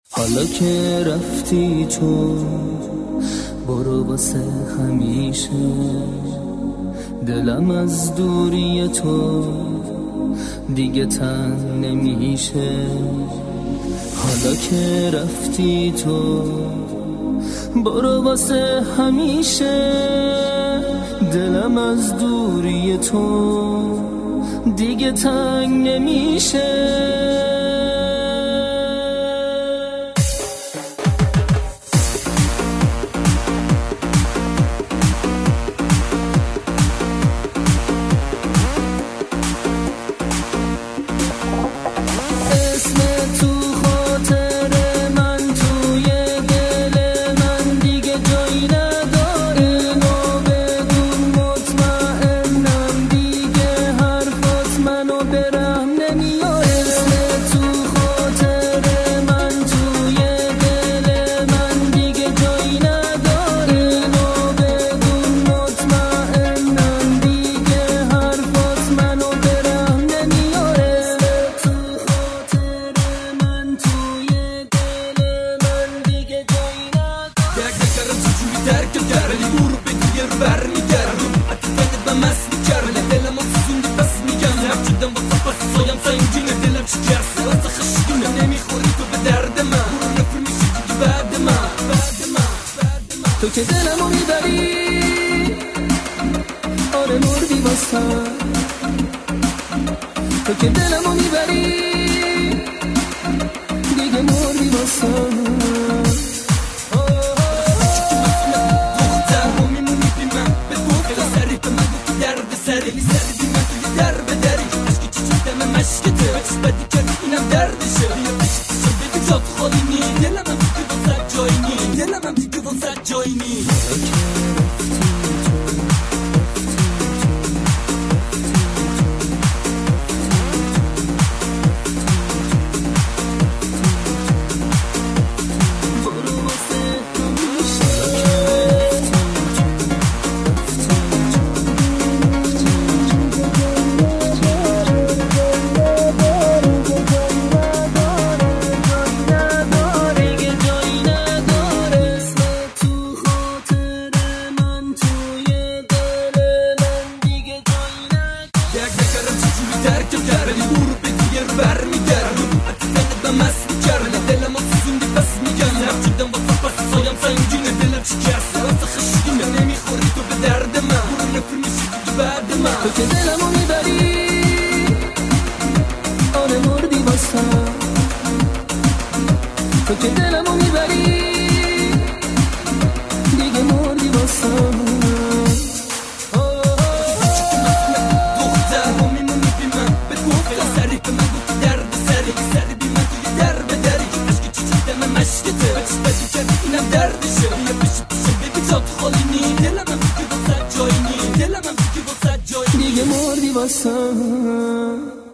حالا که رفتی تو برو واسه همیشه، دلم از دوری تو دیگه تنگ نمیشه. حالا که رفتی تو برو واسه همیشه، دلم از دوری تو دیگه تنگ نمیشه. تو که دلمو میبری، آره مردی واسم. تو که دلمو میبری دیگه مردی واسم. تو که دلمو میبری، آره مردی واسم. تو که دلمو میبری دیگه مردی واسم. دختر ما میمونی بی من، به گفتم سری به من گفتی درد سری بی من توی در به دری. عشق چی دم مشکته بچی بدی کردی اینم دردشه. بیا بشی ببی جات خالی نی، دلم هم دیگه واسه جایی نی، دلم هم دیگه واسه جایی نی، دیگه مردی واسم.